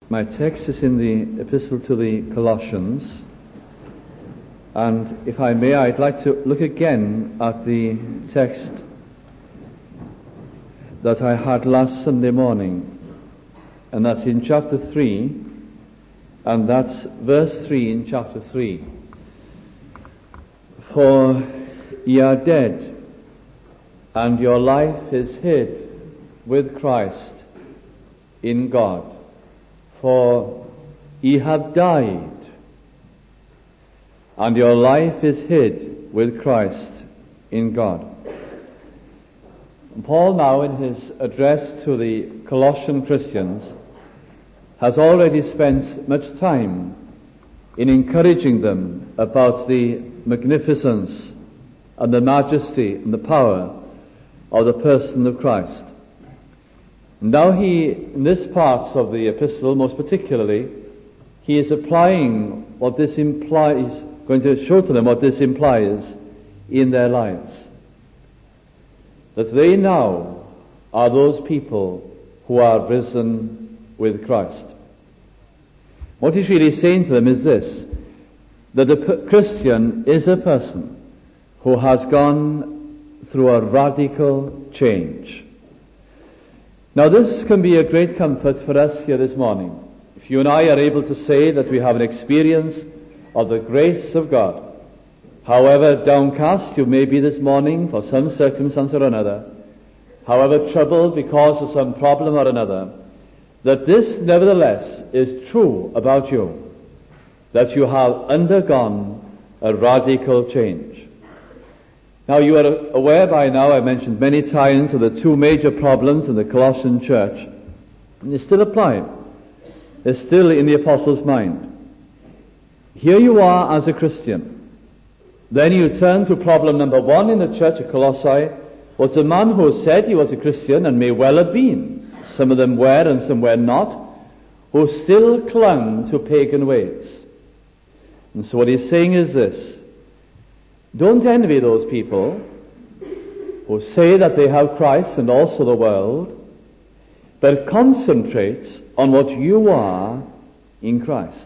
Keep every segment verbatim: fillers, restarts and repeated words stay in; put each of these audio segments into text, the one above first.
My text is in the Epistle to the Colossians, and if I may, I'd like to look again at the text that I had last Sunday morning, and that's in chapter three, and that's verse three in chapter three. For ye are dead, and your life is hid with Christ in God. For ye have died, and your life is hid with Christ in God. And Paul now, in his address to the Colossian Christians, has already spent much time in encouraging them about the magnificence and the majesty and the power of the person of Christ. Now he, in this part of the epistle most particularly, he is applying what this implies, going to show to them what this implies in their lives. That they now are those people who are risen with Christ. What he's really saying to them is this, that a Christian is a person who has gone through a radical change. Now this can be a great comfort for us here this morning. If you and I are able to say that we have an experience of the grace of God, however downcast you may be this morning for some circumstance or another, however troubled because of some problem or another, that this nevertheless is true about you, that you have undergone a radical change. Now you are aware by now, I mentioned many times, of the two major problems in the Colossian church, and they still apply. They're still in the apostle's mind. Here you are as a Christian. Then you turn to problem number one in the church of Colossae, was a man who said he was a Christian and may well have been. Some of them were and some were not, who still clung to pagan ways. And so what he's saying is this: don't envy those people who say that they have Christ and also the world, but concentrate on what you are in Christ.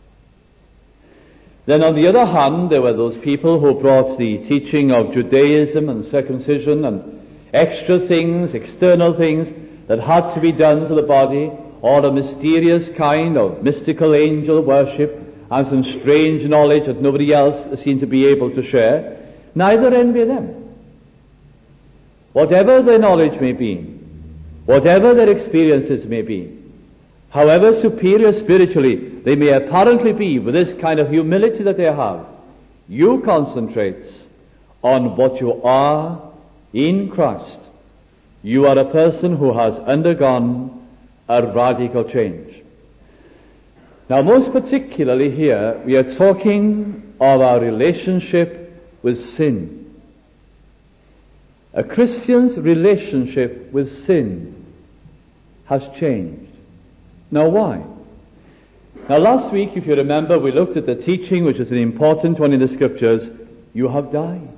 Then on the other hand, there were those people who brought the teaching of Judaism and circumcision and extra things, external things that had to be done to the body, or a mysterious kind of mystical angel worship, and some strange knowledge that nobody else seemed to be able to share. Neither envy them. Whatever their knowledge may be, whatever their experiences may be, however superior spiritually they may apparently be with this kind of humility that they have, you concentrate on what you are in Christ. You are a person who has undergone a radical change. Now, most particularly here, we are talking of our relationship with sin. A Christian's relationship with sin has changed. Now, why? Now, last week, if you remember, we looked at the teaching, which is an important one in the Scriptures. You have died.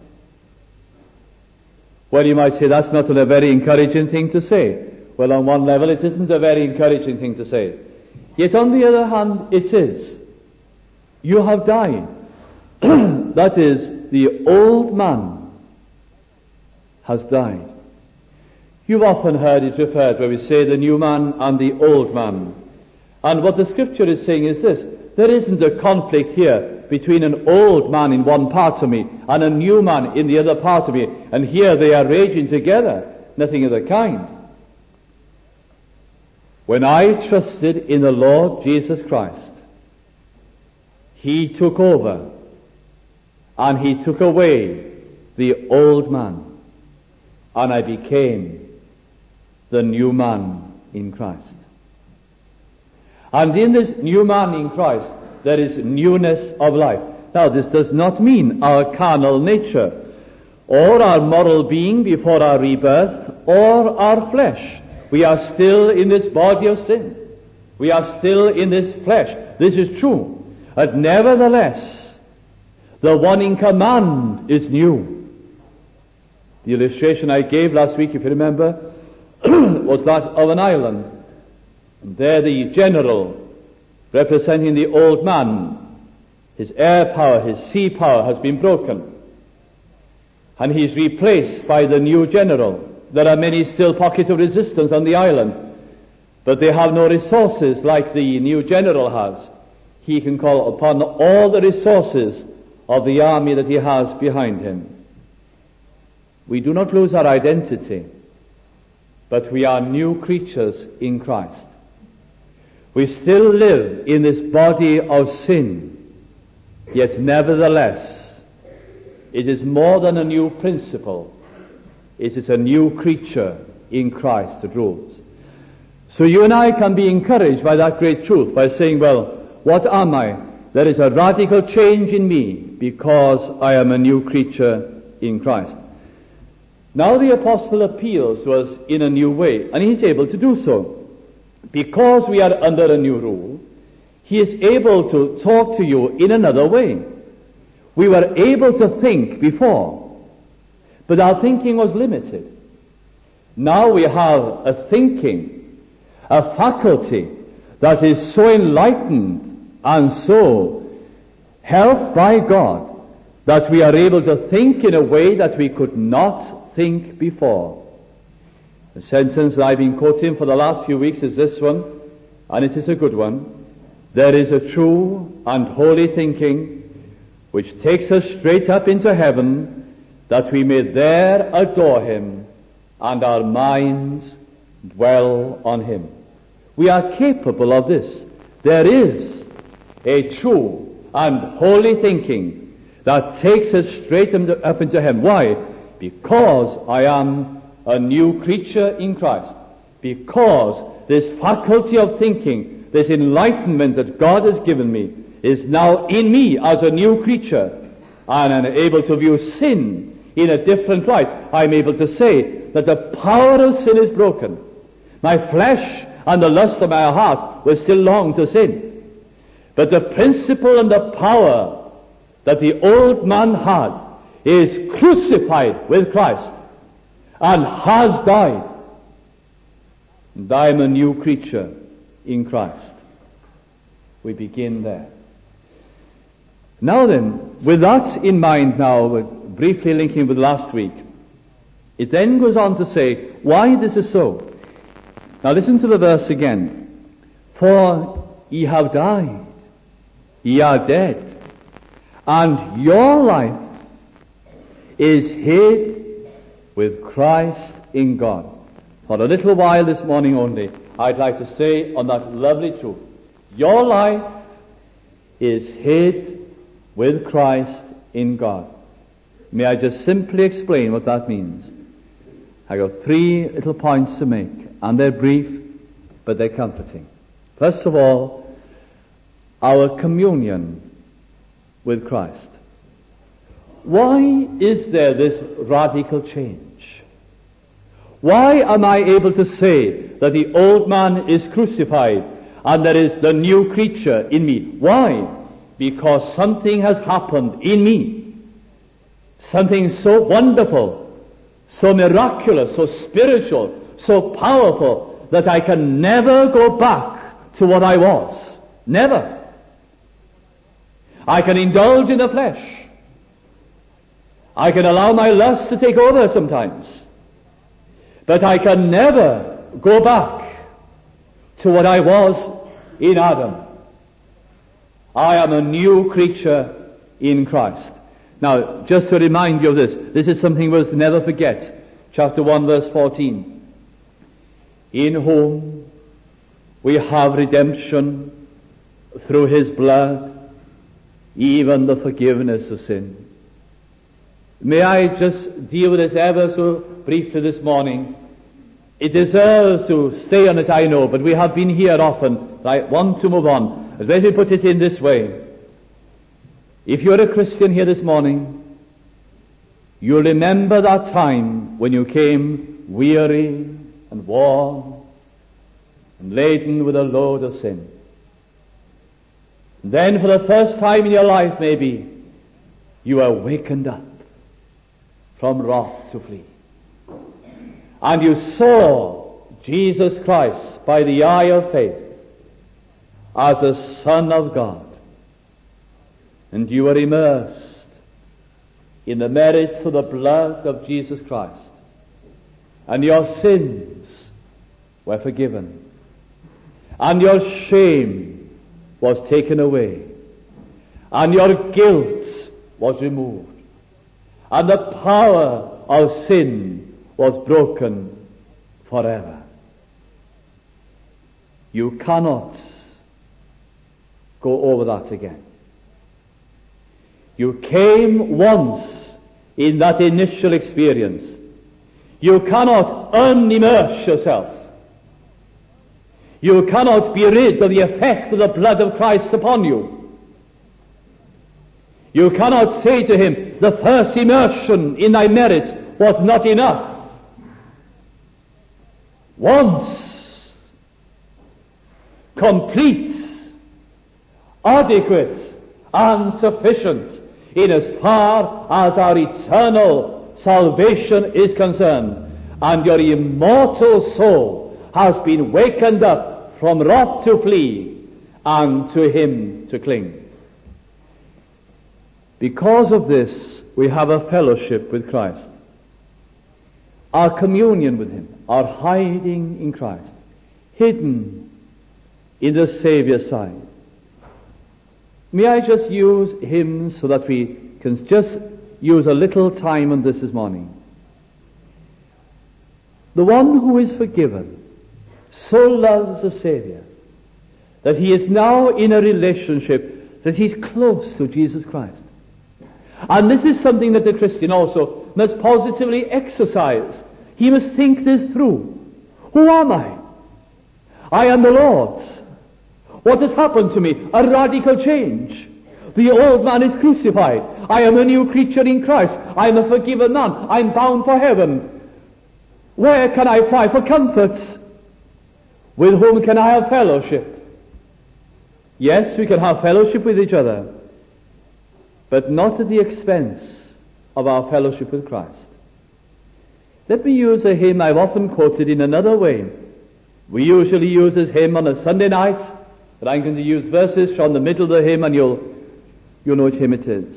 Well, you might say that's not a very encouraging thing to say. Well, on one level, it isn't a very encouraging thing to say. Yet on the other hand, it is. You have died. That is, the old man has died. You've often heard it referred where we say the new man and the old man. And what the Scripture is saying is this: there isn't a conflict here between an old man in one part of me and a new man in the other part of me, and here they are raging together. Nothing of the kind. When I trusted in the Lord Jesus Christ, He took over and He took away the old man, and I became the new man in Christ. And in this new man in Christ, there is newness of life. Now, this does not mean our carnal nature, or our moral being before our rebirth, or our flesh. We are still in this body of sin. We are still in this flesh. This is true. But nevertheless, the one in command is new. The illustration I gave last week, if you remember, was that of an island. And there the general representing the old man. His air power, his sea power has been broken, and he's replaced by the new general. There are many still pockets of resistance on the island, but they have no resources like the new general has. He can call upon all the resources of the army that he has behind him. We do not lose our identity, but we are new creatures in Christ. We still live in this body of sin, yet nevertheless, it is more than a new principle. It is a new creature in Christ that rules. So you and I can be encouraged by that great truth by saying, well, what am I? There is a radical change in me because I am a new creature in Christ. Now the apostle appeals to us in a new way, and he's able to do so. Because we are under a new rule, he is able to talk to you in another way. We were able to think before, but our thinking was limited. Now we have a thinking, a faculty that is so enlightened and so helped by God that we are able to think in a way that we could not think before. The sentence that I've been quoting for the last few weeks is this one, and it is a good one. There is a true and holy thinking which takes us straight up into heaven, that we may there adore him and our minds dwell on him. We are capable of this. There is a true and holy thinking that takes us straight up into heaven. Why? Because I am a new creature in Christ. Because this faculty of thinking, this enlightenment that God has given me, is now in me as a new creature, and I'm able to view sin in a different light. I'm able to say that the power of sin is broken. My flesh and the lust of my heart will still long to sin, but the principle and the power that the old man had is crucified with Christ and has died, and I am a new creature in Christ. We begin there. Now then, with that in mind now, briefly linking with last week, it then goes on to say why this is so. Now listen to the verse again. For ye have died, ye are dead, and your life is hid with Christ in God. For a little while this morning only, I'd like to say on that lovely truth, your life is hid with Christ in God. May I just simply explain what that means? I got three little points to make, and they're brief, but they're comforting. First of all, our communion with Christ. Why is there this radical change? Why am I able to say that the old man is crucified and there is the new creature in me? Why? Because something has happened in me. Something so wonderful, so miraculous, so spiritual, so powerful, that I can never go back to what I was. Never. I can indulge in the flesh. I can allow my lust to take over sometimes. But I can never go back to what I was in Adam. I am a new creature in Christ. Now, just to remind you of this, this is something we must never forget. Chapter one, verse fourteen. In whom we have redemption through his blood, even the forgiveness of sin. May I just deal with this ever so briefly this morning. It deserves to stay on it, I know, but we have been here often. I want to move on. Let me put it in this way. If you're a Christian here this morning, you'll remember that time when you came weary and worn and laden with a load of sin. And then for the first time in your life, maybe, you are wakened up from wrath to flee. And you saw Jesus Christ by the eye of faith. as a Son of God, and you were immersed in the merits of the blood of Jesus Christ, and your sins were forgiven, and your shame was taken away, and your guilt was removed, and the power of sin was broken forever. You cannot go over that again. You came once in that initial experience. You cannot unimmerse yourself. You cannot be rid of the effect of the blood of Christ upon you. You cannot say to him, the first immersion in thy merit was not enough. Once, complete, adequate, and sufficient in as far as our eternal salvation is concerned, and your immortal soul has been wakened up from wrath to flee and to him to cling. Because of this, we have a fellowship with Christ, our communion with him, our hiding in Christ, hidden in the Savior's side. May I just use hymns so that we can just use a little time on this this morning. The one who is forgiven so loves the Savior that he is now in a relationship that he's close to Jesus Christ. And this is something that the Christian also must positively exercise. He must think this through. Who am I? I am the Lord's. What has happened to me? A radical change. The old man is crucified. I am a new creature in Christ. I am a forgiven man. I am bound for heaven. Where can I fly for comfort? With whom can I have fellowship? Yes, we can have fellowship with each other, but not at the expense of our fellowship with Christ. Let me use a hymn I've often quoted in another way. We usually use this hymn on a Sunday night, but I'm going to use verses from the middle of the hymn, and you'll, you'll know which hymn it is.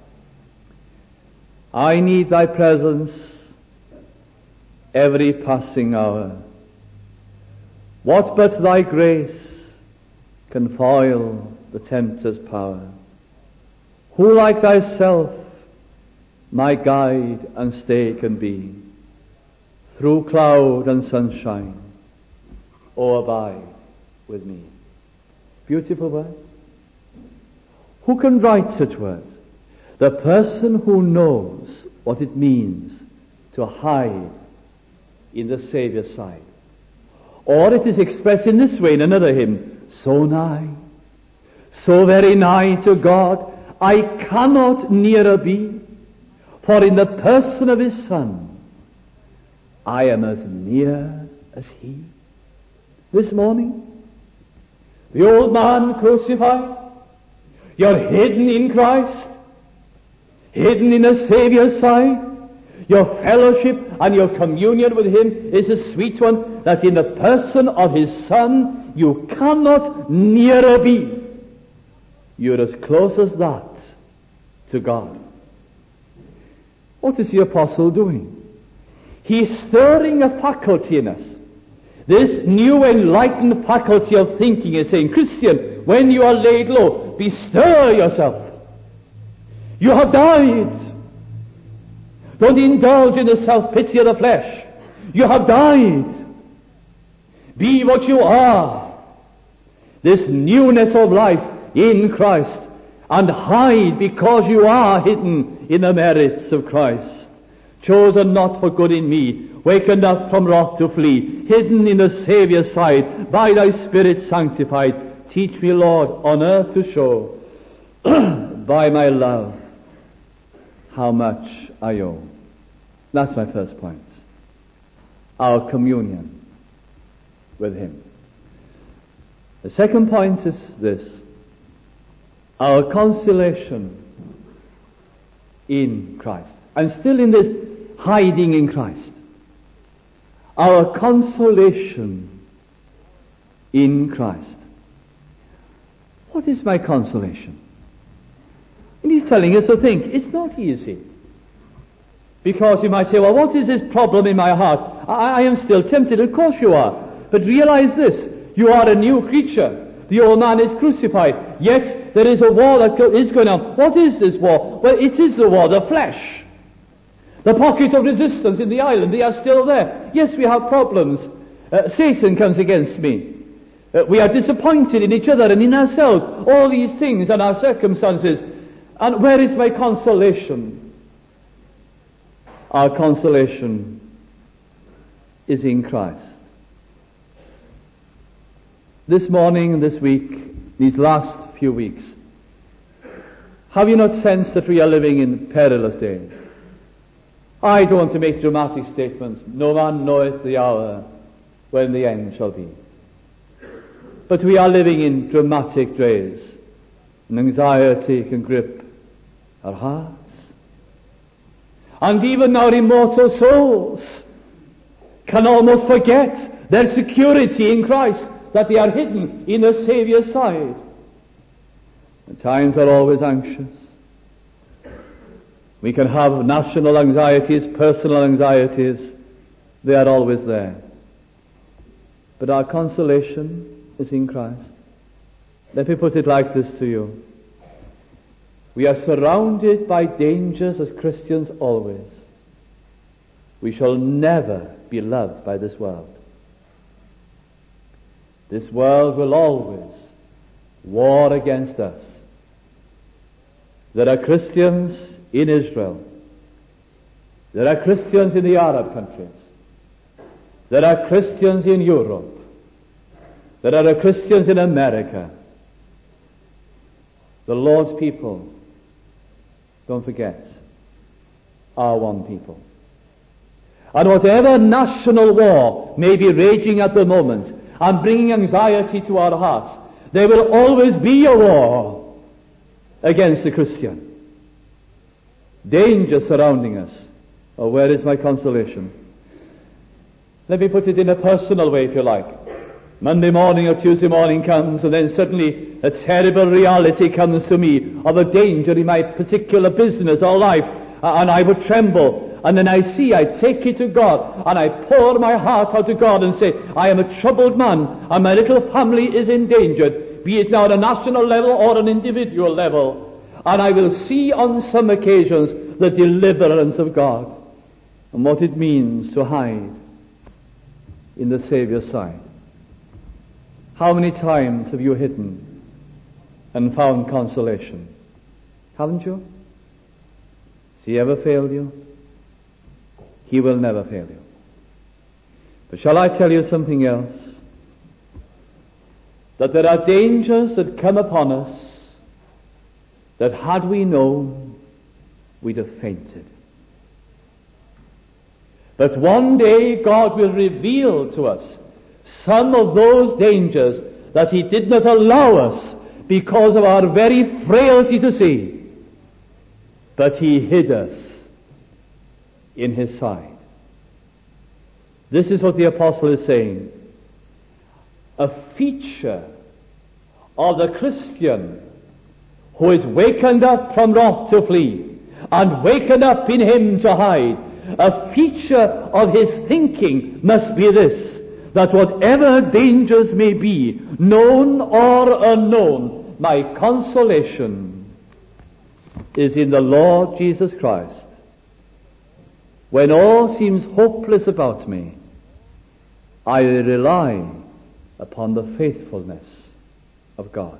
I need thy presence every passing hour. What but thy grace can foil the tempter's power? Who like thyself my guide and stay can be? Through cloud and sunshine, oh, abide with me. Beautiful word. Who can write such words? The person who knows what it means to hide in the Saviour's side. Or it is expressed in this way in another hymn, so nigh, so very nigh to God, I cannot nearer be, for in the person of his Son, I am as near as he. This morning, the old man crucified, you're hidden in Christ, hidden in the Saviour's side. Your fellowship and your communion with him is a sweet one, that in the person of his Son you cannot nearer be. You're as close as that to God. What is the apostle doing? He's stirring a faculty in us. This new enlightened faculty of thinking is saying, Christian, when you are laid low, bestir yourself. You have died. Don't indulge in the self-pity of the flesh. You have died. Be what you are. This newness of life in Christ, and hide because you are hidden in the merits of Christ. Chosen not for good in me, wakened up from wrath to flee, hidden in the Saviour's side, by thy Spirit sanctified. Teach me, Lord, on earth to show by my love how much I owe. That's my first point. Our communion with him. The second point is this: our consolation in Christ. And still in this hiding in Christ. Our consolation in Christ. what is my consolation? And he's telling us to think it's not easy. Because you might say, well, what is this problem in my heart? I, I am still tempted. Of course you are. But realize this, you are a new creature. The old man is crucified. Yet there is a war that go- is going on. What is this war? Well, it is the war, of the flesh. The pockets of resistance in the island, they are still there. Yes, we have problems. Uh, Satan comes against me. Uh, we are disappointed in each other and in ourselves. All these things and our circumstances. And where is my consolation? Our consolation is in Christ. This morning, this week, these last few weeks, have you not sensed that we are living in perilous days? I don't want to make dramatic statements. No man knoweth the hour when the end shall be. But we are living in dramatic days, and anxiety can grip our hearts. And even our immortal souls can almost forget their security in Christ, that they are hidden in the Saviour's side. At times are always anxious. We can have national anxieties, personal anxieties. They are always there. But our consolation is in Christ. Let me put it like this to you. We are surrounded by dangers as Christians always. We shall never be loved by this world. This world will always war against us. There are Christians in Israel. There are Christians in the Arab countries. There are Christians in Europe. There are Christians in America. The Lord's people, don't forget, are one people. And whatever national war may be raging at the moment and bringing anxiety to our hearts, there will always be a war against the Christian. Danger surrounding us. Oh, where is my consolation? Let me put it in a personal way, if you like. Monday morning or Tuesday morning comes, and then suddenly a terrible reality comes to me of a danger in my particular business or life, and I would tremble. And then I see, I take it to God, and I pour my heart out to God and say, I am a troubled man, and my little family is endangered, be it now at a national level or an individual level. And I will see on some occasions the deliverance of God, and what it means to hide in the Saviour's side. How many times have you hidden and found consolation? Haven't you? Has He ever failed you? He will never fail you. But shall I tell you something else? That there are dangers that come upon us that had we known, we'd have fainted. But one day God will reveal to us some of those dangers that He did not allow us because of our very frailty to see. But He hid us in His side. This is what the apostle is saying. A feature of the Christian who is wakened up from wrath to flee and wakened up in Him to hide, a feature of his thinking must be this, that whatever dangers may be, known or unknown, my consolation is in the Lord Jesus Christ. When all seems hopeless about me, I rely upon the faithfulness of God.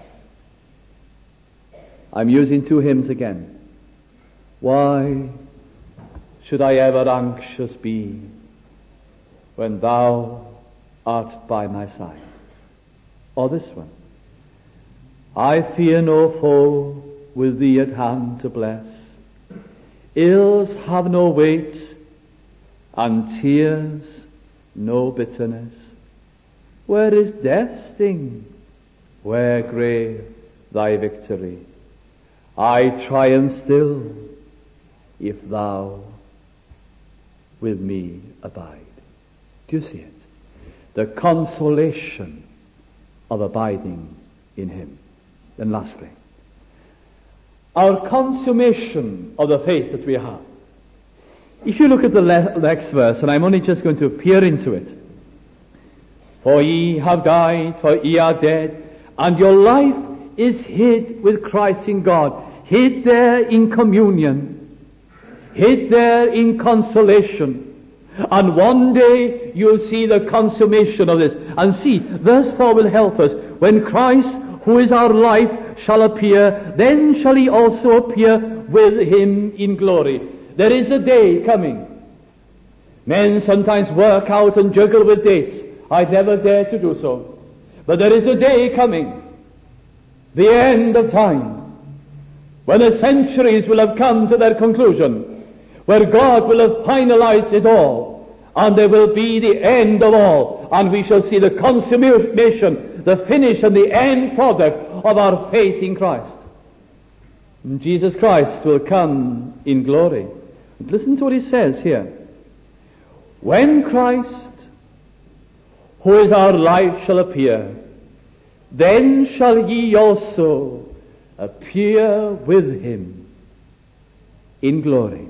I'm using two hymns again. Why should I ever anxious be when Thou art by my side? Or this one. I fear no foe with Thee at hand to bless. Ills have no weight, and tears no bitterness. Where is death's sting? Where grave Thy victory? I triumph still, if Thou with me abide. Do you see it? The consolation of abiding in Him. Then lastly, our consummation of the faith that we have. If you look at the le- next verse, and I'm only just going to peer into it. For ye have died, for ye are dead, and your life is hid with Christ in God, hid there in communion, hid there in consolation. And one day you'll see the consummation of this. And see, verse four will help us. When Christ, who is our life, shall appear, then shall he also appear with him in glory. There is a day coming. Men sometimes work out and juggle with dates. I'd never dare to do so. But there is a day coming, the end of time, when the centuries will have come to their conclusion, where God will have finalized it all, and there will be the end of all, and we shall see the consummation, the finish and the end product of our faith in Christ. And Jesus Christ will come in glory. And listen to what he says here. When Christ, who is our life, shall appear, then shall ye also appear with him in glory.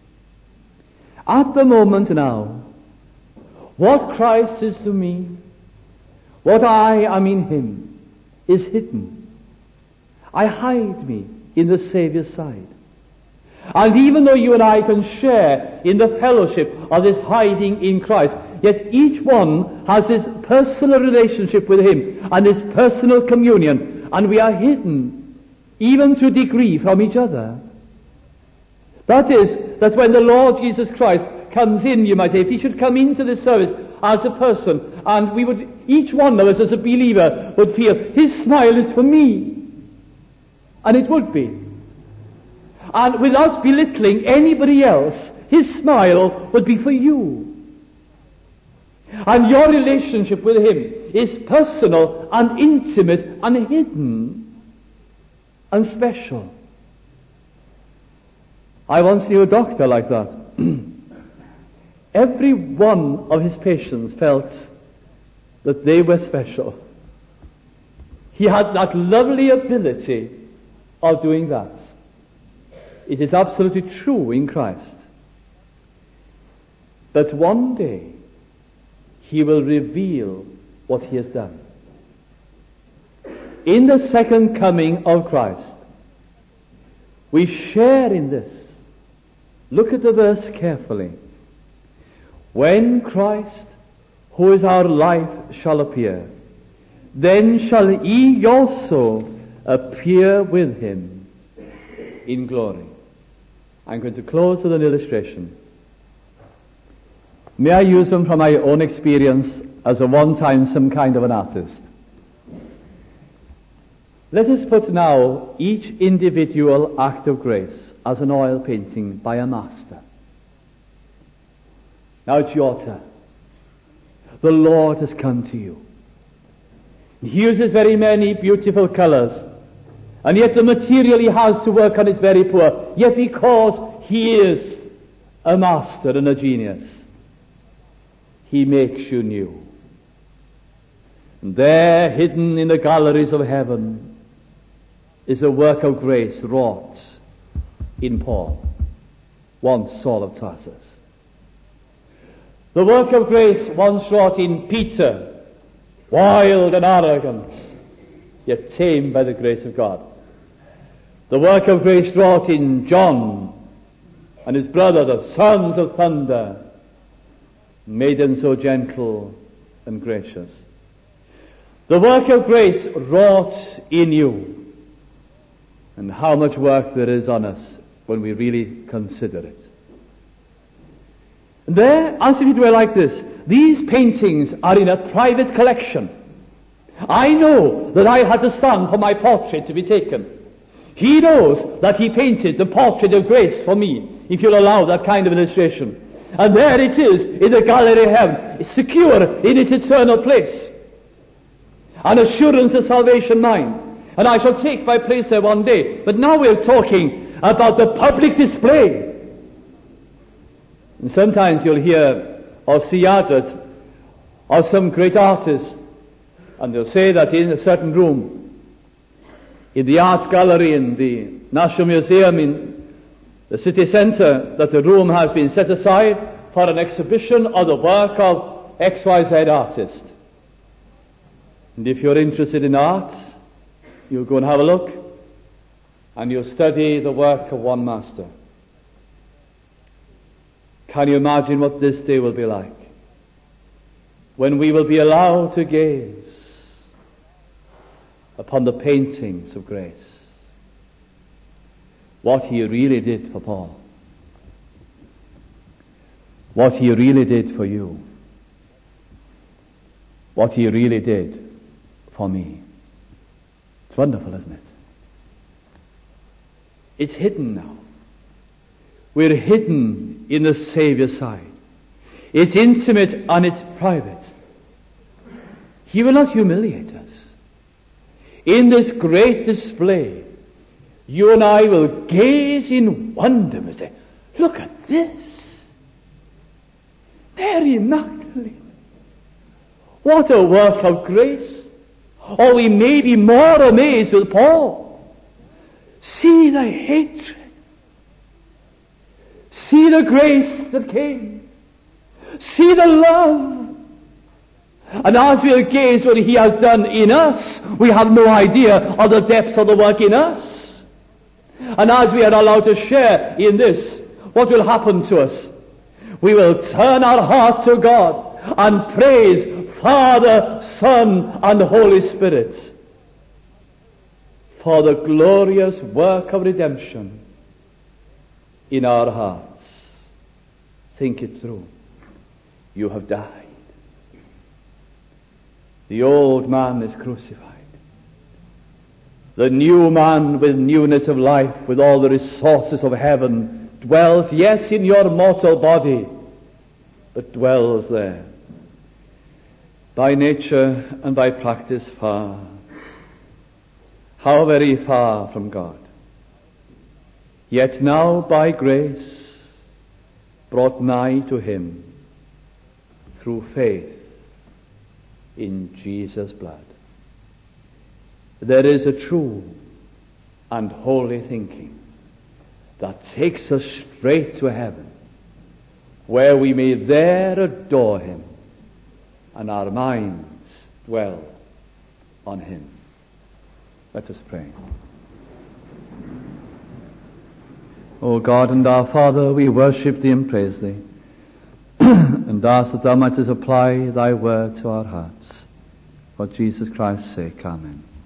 At the moment now, what Christ is to me, what I am in him, is hidden. I hide me in the Saviour's side. And even though you and I can share in the fellowship of this hiding in Christ, yet each one has this personal relationship with him and this personal communion, and we are hidden, even to a degree, from each other. That is, that when the Lord Jesus Christ comes in, you might say, if he should come into this service as a person, and we would, each one of us as a believer would feel, his smile is for me. And it would be. And without belittling anybody else, his smile would be for you. And your relationship with him is personal and intimate and hidden and special. I once knew a doctor like that. Every one of his patients felt that they were special. He had that lovely ability of doing that. It is absolutely true in Christ that one day he will reveal what he has done. In the second coming of Christ, we share in this. Look at the verse carefully. When Christ, who is our life, shall appear, then shall ye also appear with him in glory. I'm going to close with an illustration. May I use them from my own experience as a one-time some kind of an artist? Let us put now each individual act of grace as an oil painting by a master. Now it's your turn. The Lord has come to you. He uses very many beautiful colors, and yet the material he has to work on is very poor. Yet because he is a master and a genius, he makes you new. And there, hidden in the galleries of heaven, is a work of grace wrought in Paul, once Saul of Tarsus. The work of grace once wrought in Peter, wild and arrogant, yet tamed by the grace of God. The work of grace wrought in John and his brother, the sons of thunder, made them so gentle and gracious. The work of grace wrought in you. And how much work there is on us when we really consider it. And there, as if it were like this, these paintings are in a private collection. I know that I had to stand for my portrait to be taken. He knows that he painted the portrait of grace for me, if you'll allow that kind of illustration. And there it is in the gallery of heaven, secure in its eternal place. An assurance of salvation mine. And I shall take my place there one day. But now we're talking about the public display. And sometimes you'll hear or see adverts of some great artist, and they'll say that in a certain room in the art gallery in the National Museum in the city centre that a room has been set aside for an exhibition of the work of X Y Z artist. And if you're interested in art, you'll go and have a look, and you'll study the work of one master. Can you imagine what this day will be like, when we will be allowed to gaze upon the paintings of grace? What he really did for Paul. What he really did for you. What he really did for me. It's wonderful, isn't it? It's hidden now. We're hidden in the Saviour's side. It's intimate and it's private. He will not humiliate us. In this great display, you and I will gaze in wonder and say, look at this. Mary Magdalene. What a work of grace. Or we may be more amazed with Paul. See the hatred. See the grace that came. See the love. And as we gaze what he has done in us, we have no idea of the depths of the work in us. And as we are allowed to share in this, what will happen to us? We will turn our heart to God and praise Father, Son, and Holy Spirit for the glorious work of redemption in our hearts. Think it through. You have died. The old man is crucified. The new man with newness of life, with all the resources of heaven, dwells, yes, in your mortal body, but dwells there. By nature and by practice far. How very far from God. Yet now by grace brought nigh to him through faith in Jesus' blood. There is a true and holy thinking that takes us straight to heaven, where we may there adore him and our minds dwell on him. Let us pray. O God and our Father, we worship thee and praise thee, and ask that thou mightest apply thy word to our hearts. For Jesus Christ's sake, amen.